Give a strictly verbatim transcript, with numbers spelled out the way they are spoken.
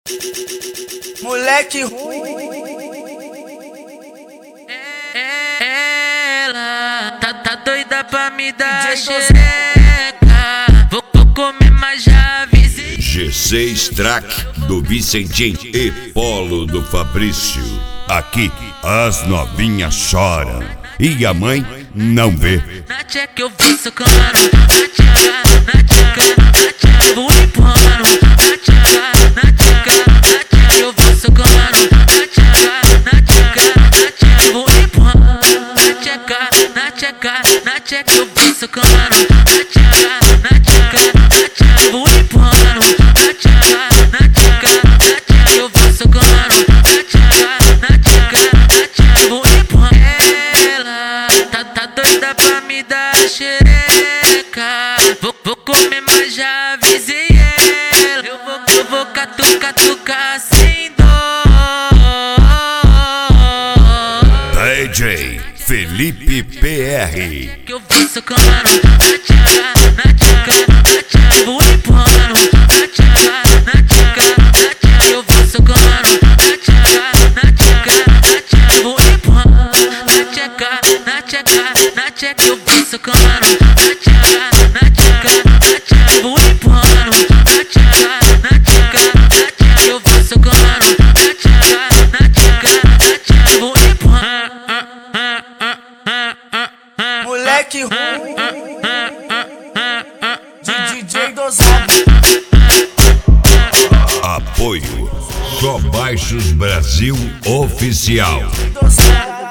Moleque ruim. Ela tá, tá doida pra me dar xereca. Vou, vou comer, mas já avisei. G seis Track do Vicentinho e Polo do Fabrício. Aqui as novinhas choram e a mãe não vê. Na tcheca eu vou socando, na tcheca, na tcheca, na tcheca vou empurrando. Na tcheca, na tcheca, na tcheca eu vou socando. Na tcheca, na tcheca, na tcheca vou empurrando. Na tcheca, na tcheca, na tcheca eu vou socando. Na tcheca, na tcheca, na tcheca vou empurrando. Na tcheca, na tcheca, na tcheca eu vou socando. Na tcheca, na tcheca, na tcheca vou empurrando. Ela tá, tá doida pra me dar xereca. Vou, vou comer, mas já avisei ela. Eu vou, eu vou catu, catucar sem dó. D J Felipe P R. Que eu vou socando na tcheca, na tcheca, na tcheca vou empurrando. Na tcheca, na tcheca, na tcheca eu vou socando. Na tcheca, na tcheca, na tcheca vou empurrando. Na tcheca, na tcheca, na tcheca eu vou socando. Na tcheca, na tcheca, na tcheca vou empurrando. Na tcheca, na tcheca, na tcheca eu vou socando. Na tcheca, na tcheca, na tcheca vou empurrando. Moleque ruim. De D J dosado. Apoio Só Baixos Brasil Oficial. Dosado.